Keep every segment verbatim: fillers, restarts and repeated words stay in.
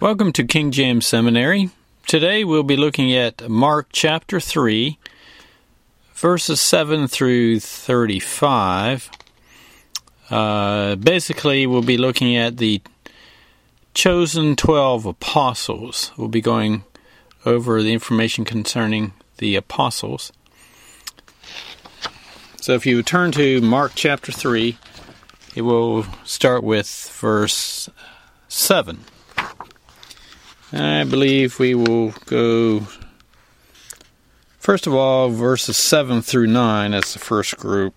Welcome to King James Seminary. Today we'll be looking at Mark chapter three, verses seven through thirty-five. Uh, basically, we'll be looking at the chosen twelve apostles. We'll be going over the information concerning the apostles. So if you turn to Mark chapter three, it will start with verse seven. I believe we will go, first of all, verses seven through nine as the first group.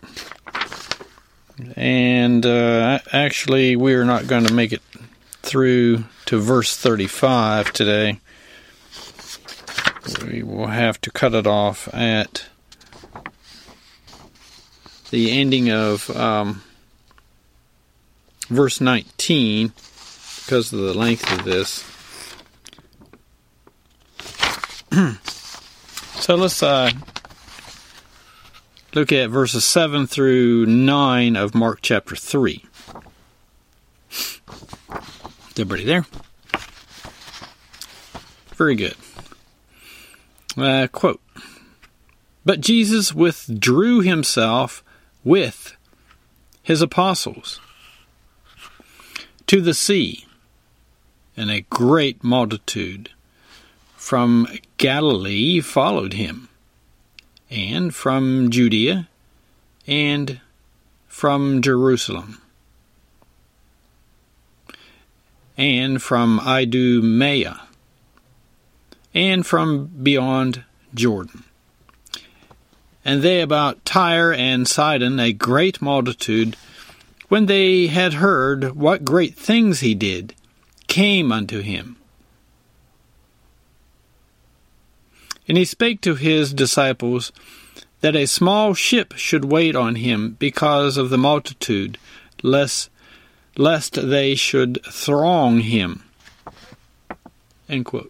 And uh, actually, we are not going to make it through to verse thirty-five today. We will have to cut it off at the ending of um, verse nineteen because of the length of this. So let's uh, look at verses seven through nine of Mark chapter three. Is everybody there? Very good. Uh, quote, "But Jesus withdrew himself with his apostles to the sea, and a great multitude from Galilee followed him, and from Judea, and from Jerusalem, and from Idumea, and from beyond Jordan. And they about Tyre and Sidon, a great multitude, when they had heard what great things he did, came unto him. And he spake to his disciples that a small ship should wait on him because of the multitude, lest, lest they should throng him." End quote.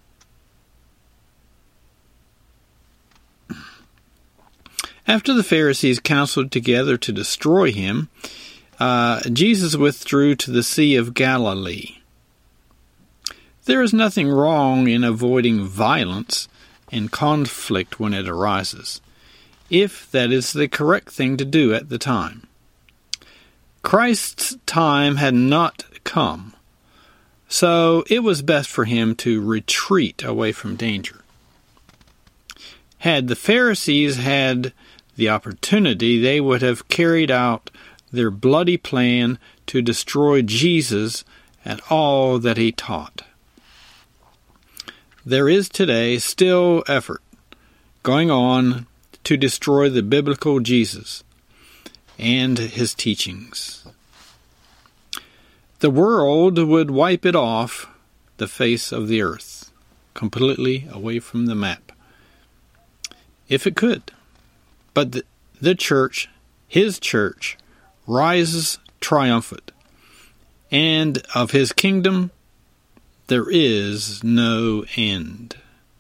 After the Pharisees counseled together to destroy him, uh, Jesus withdrew to the Sea of Galilee. There is nothing wrong in avoiding violence and conflict when it arises, if that is the correct thing to do at the time. Christ's time had not come, so it was best for him to retreat away from danger. Had the Pharisees had the opportunity, they would have carried out their bloody plan to destroy Jesus and all that he taught. There is today still effort going on to destroy the biblical Jesus and his teachings. The world would wipe it off the face of the earth, completely away from the map, if it could. But the, the church, his church, rises triumphant, and of his kingdom there is no end.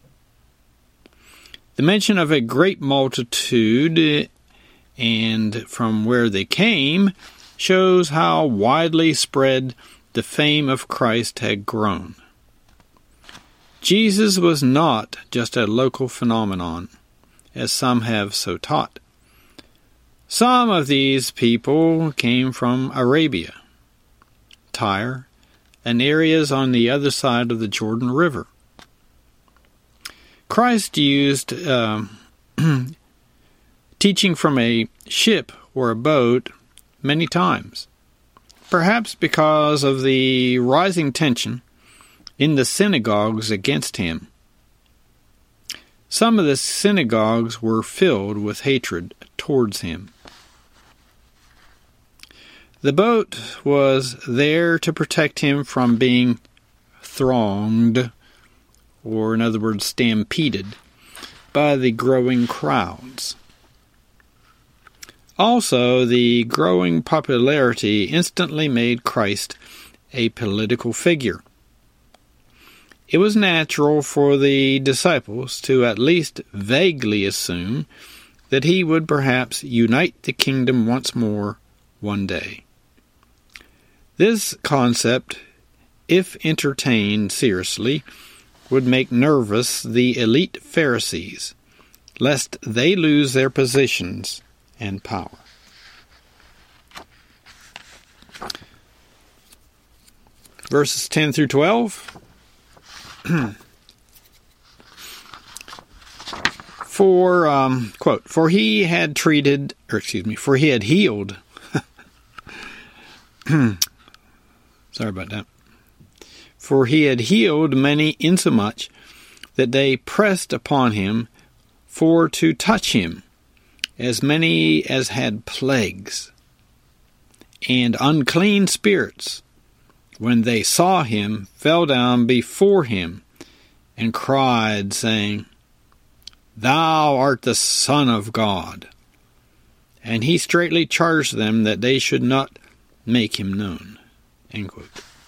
The mention of a great multitude and from where they came shows how widely spread the fame of Christ had grown. Jesus was not just a local phenomenon, as some have so taught. Some of these people came from Arabia, Tyre, and areas on the other side of the Jordan River. Christ used uh, teaching from a ship or a boat many times, perhaps because of the rising tension in the synagogues against him. Some of the synagogues were filled with hatred towards him. The boat was there to protect him from being thronged, or in other words, stampeded, by the growing crowds. Also, the growing popularity instantly made Christ a political figure. It was natural for the disciples to at least vaguely assume that he would perhaps unite the kingdom once more one day. This concept if entertained seriously, would make nervous the elite Pharisees, lest they lose their positions and power. Verses ten through twelve. For, um, quote, for he had treated, or excuse me, for he had healed. Sorry about that. For he had healed many insomuch that they pressed upon him for to touch him, as many as had plagues and unclean spirits, when they saw him, fell down before him and cried, saying, Thou art the Son of God. And he straitly charged them that they should not make him known. End quote.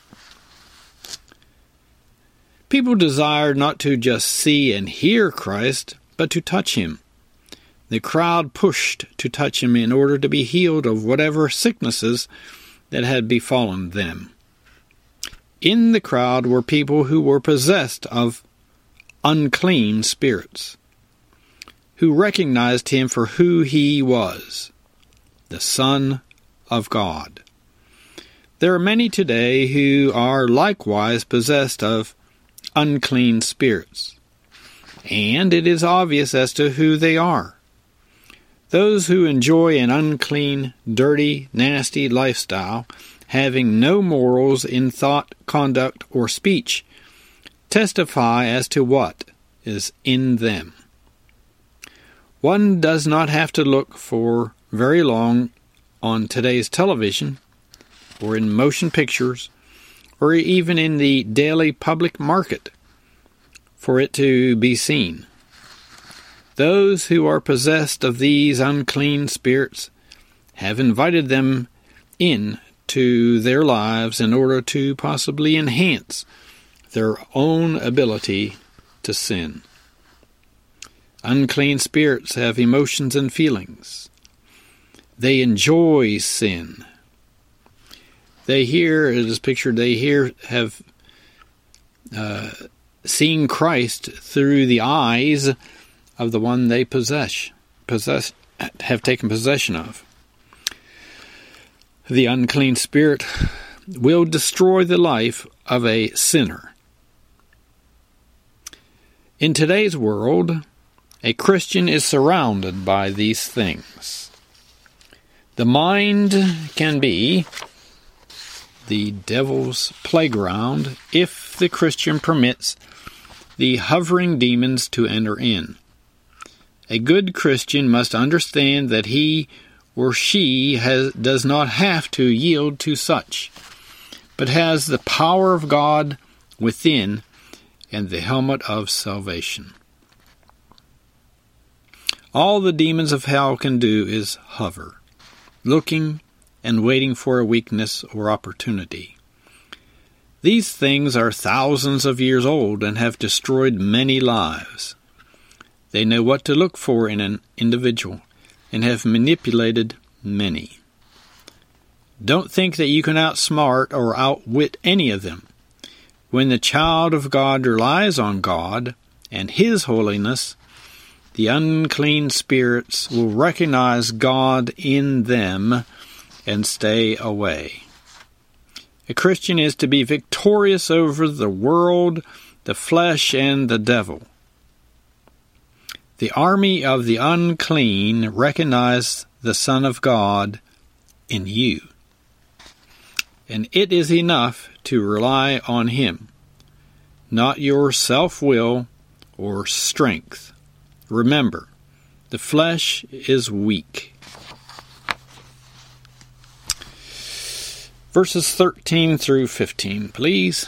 People desired not to just see and hear Christ, but to touch him. The crowd pushed to touch him in order to be healed of whatever sicknesses that had befallen them. In the crowd were people who were possessed of unclean spirits, who recognized him for who he was, the Son of God. There are many today who are likewise possessed of unclean spirits, and it is obvious as to who they are. Those who enjoy an unclean, dirty, nasty lifestyle, having no morals in thought, conduct, or speech, testify as to what is in them. One does not have to look for very long on today's television, or in motion pictures, or even in the daily public market, for it to be seen. Those who are possessed of these unclean spirits have invited them in to their lives in order to possibly enhance their own ability to sin. Unclean spirits have emotions and feelings. They enjoy sin. They hear, it is pictured, they hear, have uh, seen Christ through the eyes of the one they possess, possess, have taken possession of. The unclean spirit will destroy the life of a sinner. In today's world, a Christian is surrounded by these things. The mind can be the devil's playground if the Christian permits the hovering demons to enter in. A good Christian must understand that he or she has, does not have to yield to such, but has the power of God within and the helmet of salvation. All the demons of hell can do is hover, looking and waiting for a weakness or opportunity. These things are thousands of years old and have destroyed many lives. They know what to look for in an individual and have manipulated many. Don't think that you can outsmart or outwit any of them. When the child of God relies on God and His holiness, the unclean spirits will recognize God in them and stay away. A Christian is to be victorious over the world, the flesh, and the devil. The army of the unclean recognize the Son of God in you, and it is enough to rely on Him, not your self-will or strength. Remember, the flesh is weak. Verses thirteen through fifteen, please.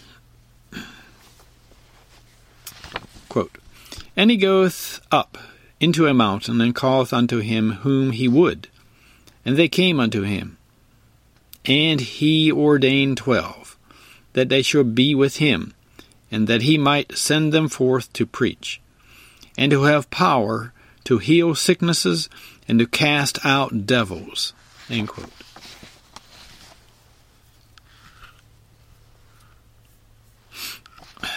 Quote, And he goeth up into a mountain, and calleth unto him whom he would. And they came unto him. And he ordained twelve, that they should be with him, and that he might send them forth to preach, and to have power to heal sicknesses, and to cast out devils. End quote.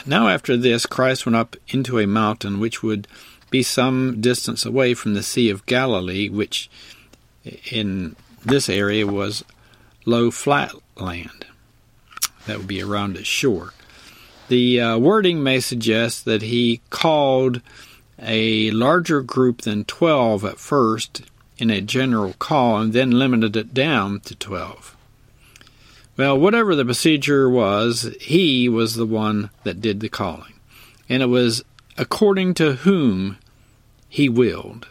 Now after this, Christ went up into a mountain which would be some distance away from the Sea of Galilee, which in this area was low flat land. That would be around its shore. The uh, wording may suggest that he called a larger group than twelve at first in a general call and then limited it down to twelve. Well, whatever the procedure was, he was the one that did the calling. And it was according to whom he willed.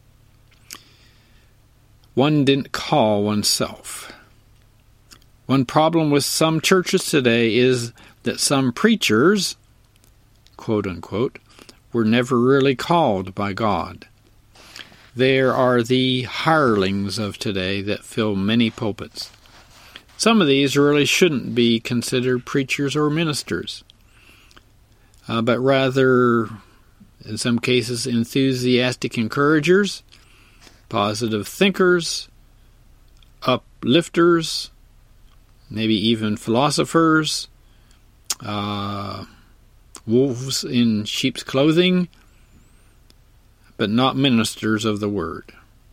One didn't call oneself. One problem with some churches today is that some preachers, quote unquote, were never really called by God. There are the hirelings of today that fill many pulpits. Some of these really shouldn't be considered preachers or ministers, uh, but rather, in some cases, enthusiastic encouragers, positive thinkers, uplifters, maybe even philosophers, uh, wolves in sheep's clothing, but not ministers of the word.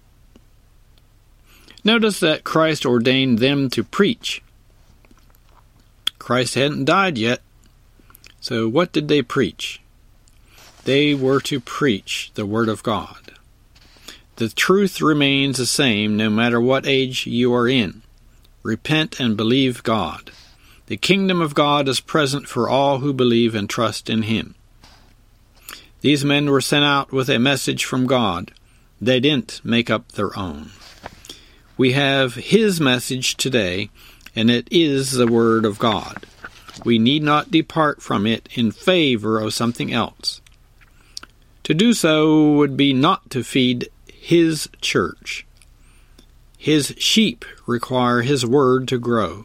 Notice that Christ ordained them to preach. Christ hadn't died yet, so what did they preach? They were to preach the Word of God. The truth remains the same no matter what age you are in. Repent and believe God. The kingdom of God is present for all who believe and trust in Him. These men were sent out with a message from God. They didn't make up their own. We have His message today, and it is the Word of God. We need not depart from it in favor of something else. To do so would be not to feed His church. His sheep require His Word to grow.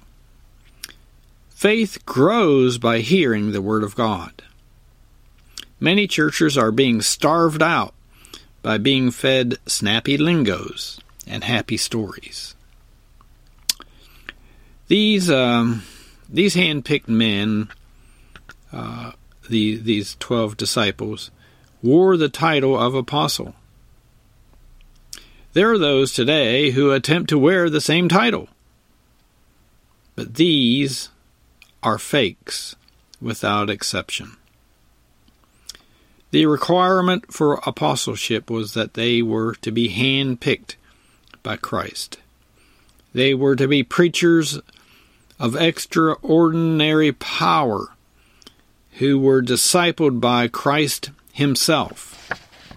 Faith grows by hearing the Word of God. Many churches are being starved out by being fed snappy lingos and happy stories. These um, these hand-picked men, uh, the, these twelve disciples, wore the title of apostle. There are those today who attempt to wear the same title, but these are fakes without exception. The requirement for apostleship was that they were to be hand-picked by Christ. They were to be preachers of extraordinary power who were discipled by Christ Himself.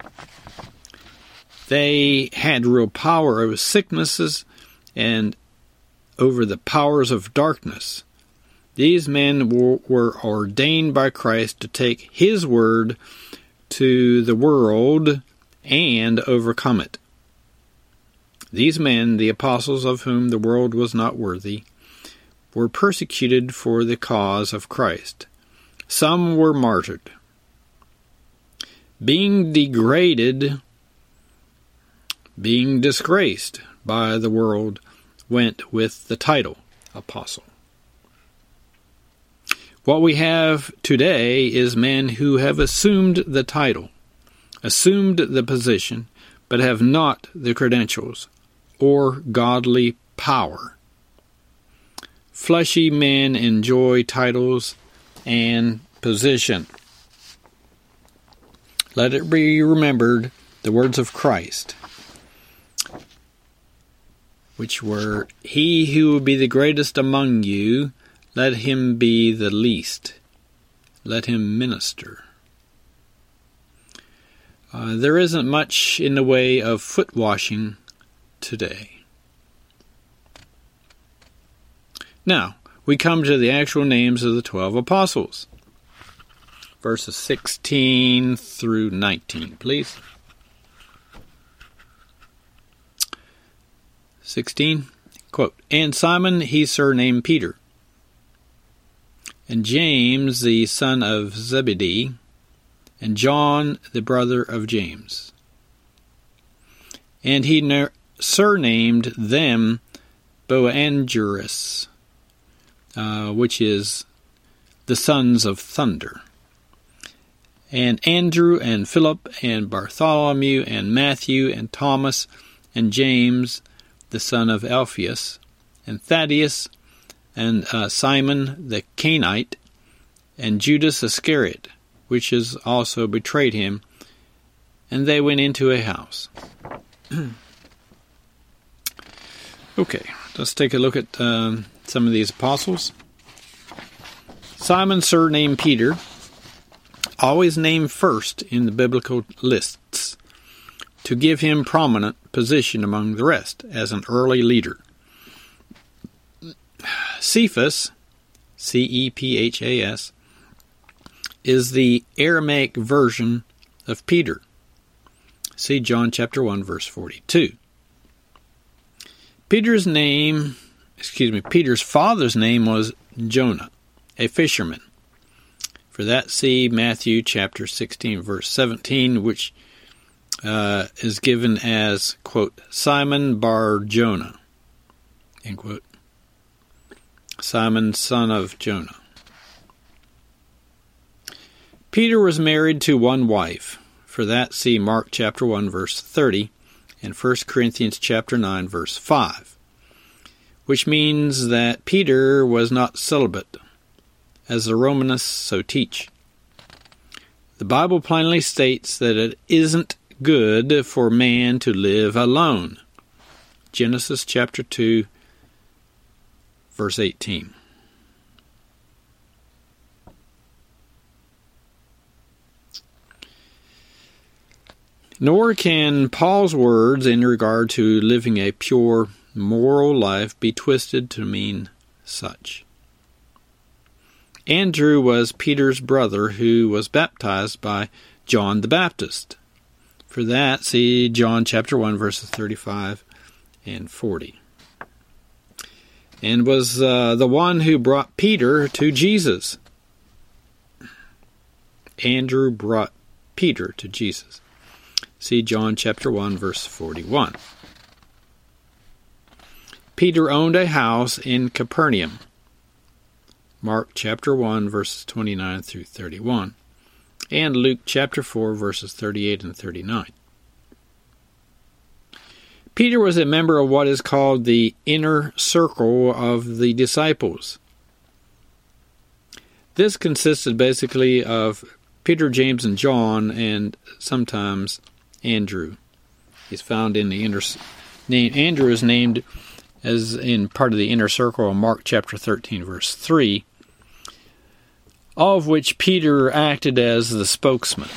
They had real power over sicknesses and over the powers of darkness. These men were, were ordained by Christ to take His word to the world and overcome it. These men, the apostles of whom the world was not worthy, were persecuted for the cause of Christ. Some were martyred. Being degraded, being disgraced by the world, went with the title apostle. What we have today is men who have assumed the title, assumed the position, but have not the credentials or godly power. Fleshy men enjoy titles and position. Let it be remembered the words of Christ, which were, "He who will be the greatest among you, let him be the least. Let him minister." Uh, there isn't much in the way of foot washing today. Now, we come to the actual names of the twelve apostles. Verses sixteen through nineteen, please. sixteen, quote, "And Simon he surnamed Peter, and James the son of Zebedee, and John the brother of James. And he ner- surnamed them Boanerges, uh, which is the sons of thunder. and Andrew, and Philip, and Bartholomew, and Matthew, and Thomas, and James, the son of Alphaeus, and Thaddeus, and uh, Simon the Canaanite, and Judas Iscariot, which has also betrayed him. And they went into a house. Okay, let's take a look at um, some of these apostles. Simon, surnamed Peter, always named first in the biblical lists, to give him prominent position among the rest as an early leader. Cephas, C E P H A S, is the Aramaic version of Peter. See John chapter one, verse forty-two. Peter's name, excuse me, Peter's father's name was Jonah, a fisherman. For that, see Matthew chapter sixteen, verse seventeen, which uh, is given as, quote, Simon bar Jonah, end quote. Simon, son of Jonah. Peter was married to one wife. For that, see Mark chapter one, verse thirty, and First Corinthians chapter nine, verse five, which means that Peter was not celibate, as the Romanists so teach. The Bible plainly states that it isn't good for man to live alone. Genesis chapter two, verse eighteen. Nor can Paul's words in regard to living a pure, moral life be twisted to mean such. Andrew was Peter's brother who was baptized by John the Baptist. For that, see John chapter one, verses thirty-five and forty. And was uh, the one who brought Peter to Jesus. Andrew brought Peter to Jesus. See John chapter one, verse forty-one. Peter owned a house in Capernaum. Mark chapter one, verses twenty-nine through thirty-one. And Luke chapter four, verses thirty-eight and thirty-nine. Peter was a member of what is called the inner circle of the disciples. This consisted basically of Peter, James, and John, and sometimes Andrew. He's found in the inner name. Andrew is named as in part of the inner circle of Mark chapter thirteen, verse three, all of which Peter acted as the spokesman.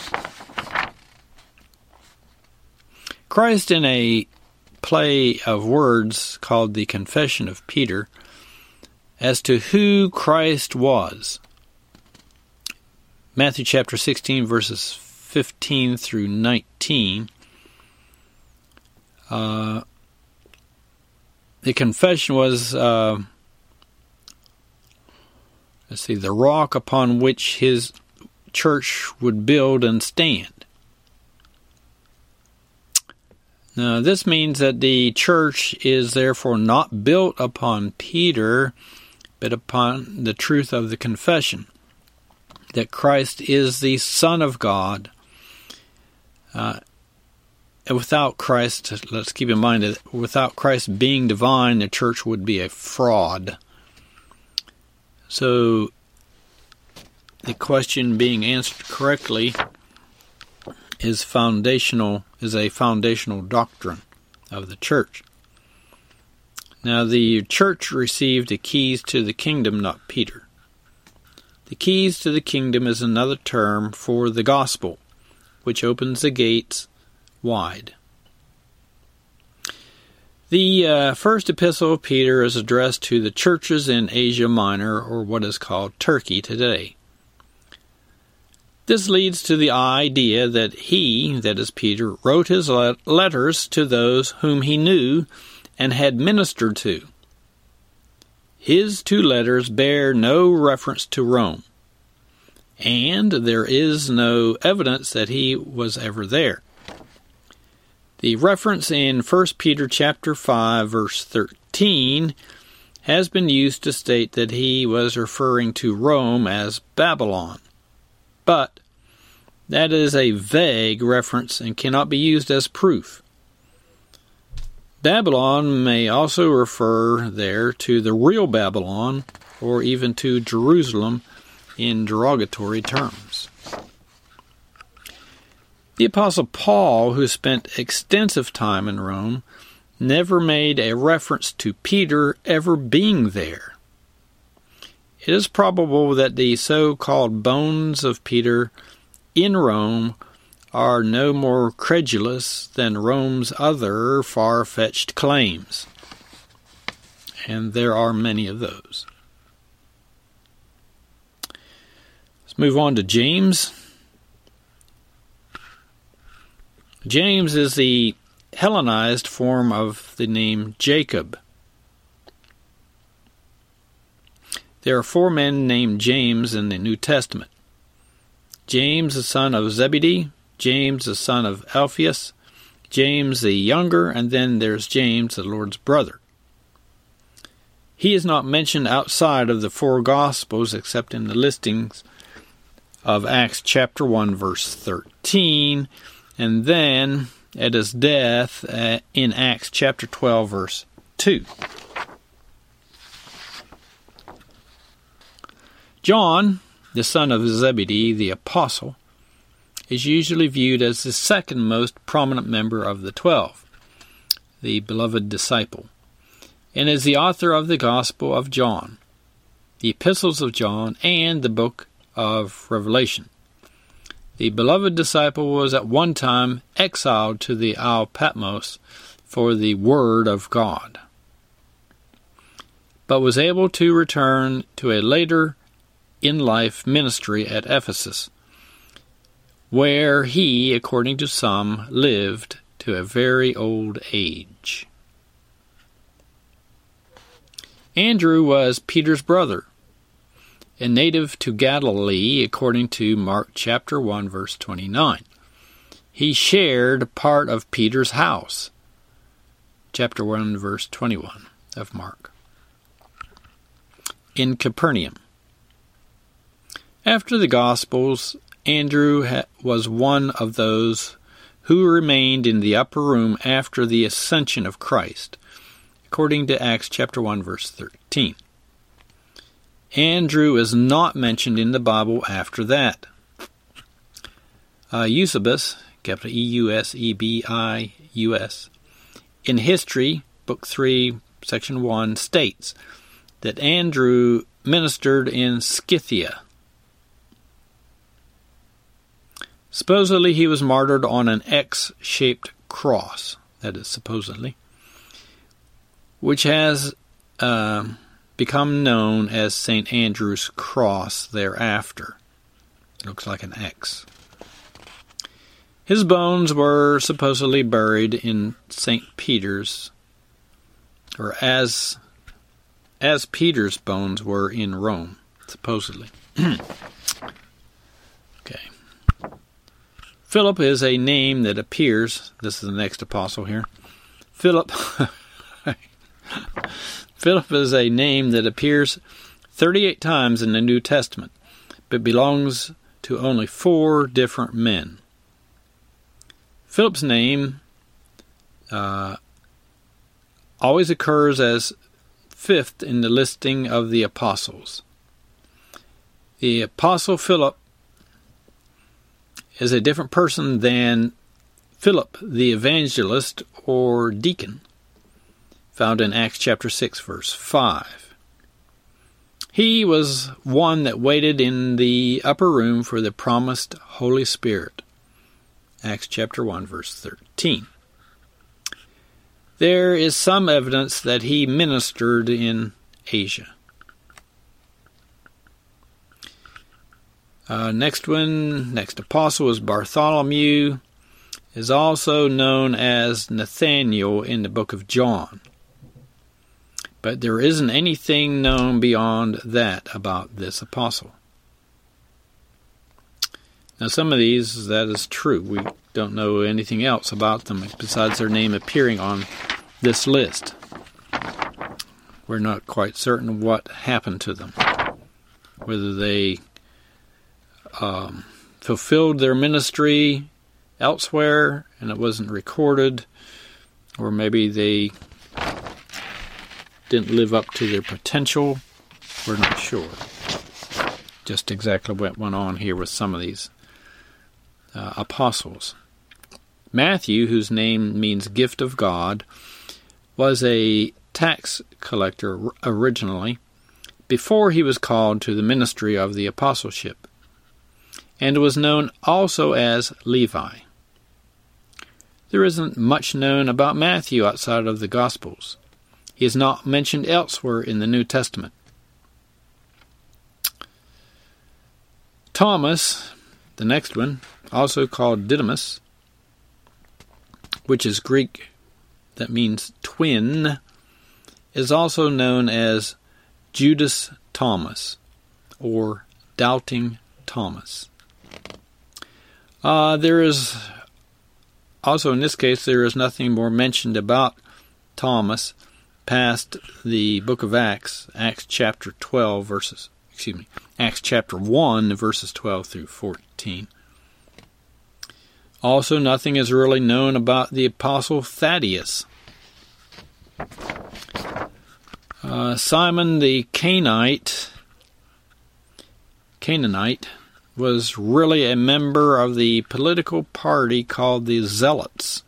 Christ, in a play of words called the Confession of Peter, as to who Christ was. Matthew chapter sixteen, verses fifteen through nineteen. Uh, the confession was, uh, let's see, the rock upon which his church would build and stand. Now, this means that the church is therefore not built upon Peter, but upon the truth of the confession, that Christ is the Son of God. Uh, without Christ, let's keep in mind that without Christ being divine, the church would be a fraud. So, the question being answered correctly is foundational, is a foundational doctrine of the church. Now, the church received the keys to the kingdom, not Peter. The keys to the kingdom is another term for the gospel, which opens the gates wide. The uh, first epistle of Peter is addressed to the churches in Asia Minor, or what is called Turkey today. This leads to the idea that he, that is Peter, wrote his letters to those whom he knew and had ministered to. His two letters bear no reference to Rome, and there is no evidence that he was ever there. The reference in First Peter chapter five, verse thirteen, has been used to state that he was referring to Rome as Babylon. But That is a vague reference and cannot be used as proof. Babylon may also refer there to the real Babylon or even to Jerusalem in derogatory terms. The Apostle Paul, who spent extensive time in Rome, never made a reference to Peter ever being there. It is probable that the so-called bones of Peter in Rome are no more credulous than Rome's other far-fetched claims. And there are many of those. Let's move on to James. James is the Hellenized form of the name Jacob. There are four men named James in the New Testament. James, the son of Zebedee, James, the son of Alphaeus, James the younger, and then there's James, the Lord's brother. He is not mentioned outside of the four Gospels except in the listings of Acts chapter one, verse thirteen, and then at his death uh, in Acts chapter twelve, verse two. John, the son of Zebedee, the apostle, is usually viewed as the second most prominent member of the twelve, the beloved disciple, and is the author of the Gospel of John, the Epistles of John, and the book of Revelation. The beloved disciple was at one time exiled to the Isle Patmos for the Word of God, but was able to return to a later in-life ministry at Ephesus, where he, according to some, lived to a very old age. Andrew was Peter's brother, a native to Galilee, according to Mark chapter one, verse twenty-nine. He shared part of Peter's house, chapter one, verse twenty-one of Mark, in Capernaum. After the Gospels, Andrew ha- was one of those who remained in the upper room after the ascension of Christ, according to Acts chapter one, verse thirteen. Andrew is not mentioned in the Bible after that. Uh, Eusebius, capital E U S E B I U S, in History, Book three, Section one, states that Andrew ministered in Scythia. Supposedly he was martyred on an X-shaped cross, that is supposedly, which has uh, become known as Saint Andrew's Cross thereafter. It looks like an X. His bones were supposedly buried in Saint Peter's, or as as Peter's bones were in Rome, supposedly. Okay. Philip is a name that appears, this is the next apostle here, Philip, Philip is a name that appears thirty-eight times in the New Testament, but belongs to only four different men. Philip's name uh, always occurs as fifth in the listing of the apostles. The apostle Philip is a different person than Philip the evangelist or deacon, found in Acts chapter six, verse five. He was one that waited in the upper room for the promised Holy Spirit, Acts chapter one, verse thirteen. There is some evidence that he ministered in Asia. Uh, next one, next apostle is Bartholomew, is also known as Nathaniel in the book of John. But there isn't anything known beyond that about this apostle. Now some of these, that is true. We don't know anything else about them besides their name appearing on this list. We're not quite certain what happened to them. Whether they um, fulfilled their ministry elsewhere and it wasn't recorded, or maybe they didn't live up to their potential. We're not sure just exactly what went on here with some of these uh, apostles. Matthew, whose name means gift of God, was a tax collector originally, before he was called to the ministry of the apostleship, and was known also as Levi. There isn't much known about Matthew outside of the Gospels. He is not mentioned elsewhere in the New Testament. Thomas, the next one, also called Didymus, which is Greek, that means twin, is also known as Judas Thomas, or Doubting Thomas. Uh, there is, also in this case, there is nothing more mentioned about Thomas past the book of Acts, Acts chapter twelve, verses, excuse me, Acts chapter one, verses twelve through fourteen. Also, nothing is really known about the apostle Thaddeus. Uh, Simon the Canaanite, Canaanite was really a member of the political party called the Zealots.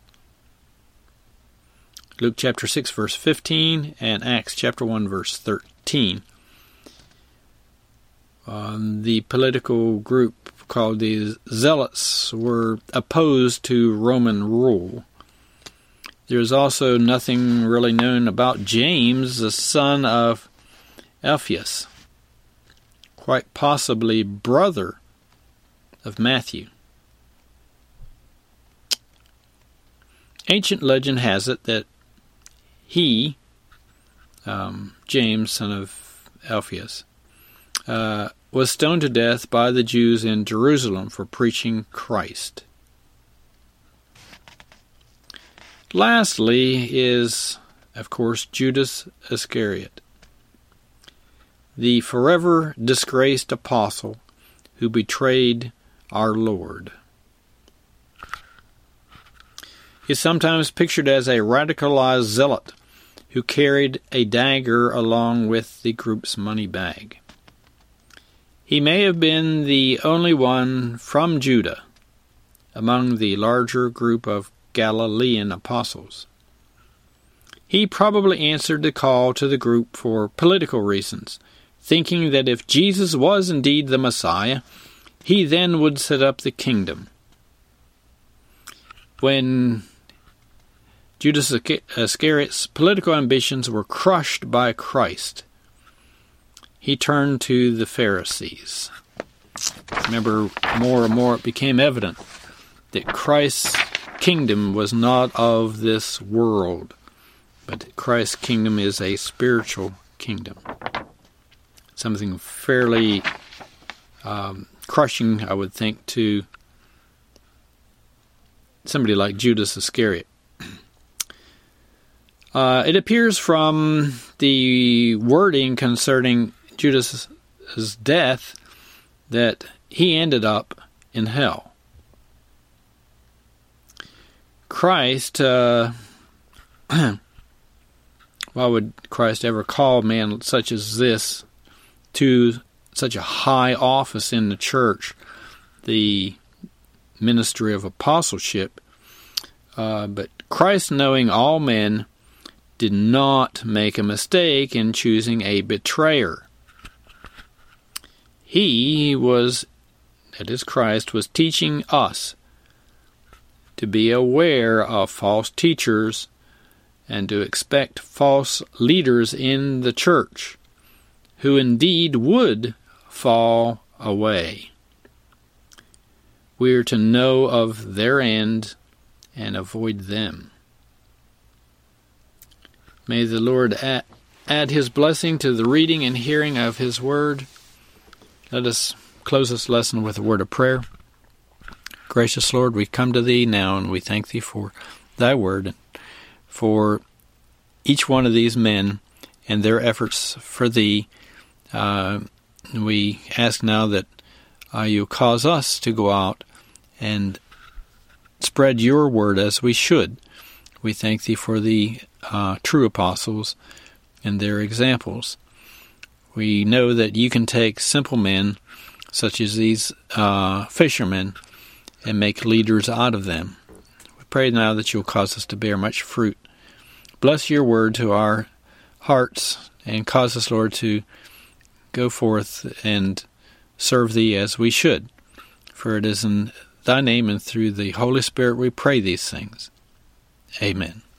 Luke chapter six, verse fifteen, and Acts chapter one, verse thirteen. Um, the political group called the Zealots were opposed to Roman rule. There's also nothing really known about James, the son of Alphaeus, quite possibly brother of Matthew. Ancient legend has it that he, um, James, son of Alphaeus, uh, was stoned to death by the Jews in Jerusalem for preaching Christ. Lastly is, of course, Judas Iscariot, the forever disgraced apostle who betrayed our Lord. He is sometimes pictured as a radicalized zealot who carried a dagger along with the group's money bag. He may have been the only one from Judah among the larger group of Galilean apostles. He probably answered the call to the group for political reasons, thinking that if Jesus was indeed the Messiah, he then would set up the kingdom. When Judas Iscariot's political ambitions were crushed by Christ, he turned to the Pharisees. Remember, more and more it became evident that Christ's kingdom was not of this world, but Christ's kingdom is a spiritual kingdom. Something fairly um, crushing, I would think, to somebody like Judas Iscariot. Uh, it appears from the wording concerning Judas's death that he ended up in hell. Christ, uh, why would Christ ever call a man such as this to such a high office in the church, the ministry of apostleship? Uh, but Christ, knowing all men, did not make a mistake in choosing a betrayer. He was, that is Christ, was teaching us to be aware of false teachers and to expect false leaders in the church who indeed would fall away. We are to know of their end and avoid them. May the Lord add, add His blessing to the reading and hearing of His Word. Let us close this lesson with a word of prayer. Gracious Lord, we come to Thee now, and we thank Thee for Thy Word, for each one of these men and their efforts for Thee. Uh, we ask now that uh, you'll cause us to go out and spread your word as we should. We thank thee for the uh, true apostles and their examples. We know that you can take simple men, such as these uh, fishermen, and make leaders out of them. We pray now that you'll cause us to bear much fruit. Bless your word to our hearts, and cause us, Lord, to go forth and serve thee as we should. For it is in thy name and through the Holy Spirit we pray these things. Amen.